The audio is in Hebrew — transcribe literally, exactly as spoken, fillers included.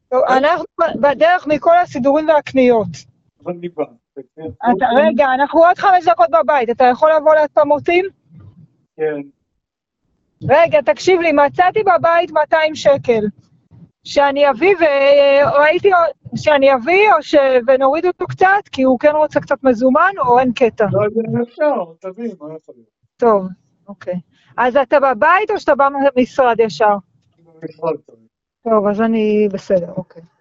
טוב, אנחנו בדרך מכל הסידורים והקניות. אבל ניבן. אתה, רגע, אנחנו עוד חמש דקות בבית, אתה יכול לבוא להספמוסים? כן. רגע, תקשיב לי, מצאתי בבית מאתיים שקל. שאני אביא, וראיתי שאני אביא, או ש... ונוריד אותו קצת, כי הוא כן רוצה קצת מזומן, או אין קטע? לא יודע, אפשר, תביא, מה יכול להיות? טוב, אוקיי. אז אתה בבית, או שאתה בא במשרד ישר? במשרד תביא. טוב, אז אני בסדר, אוקיי.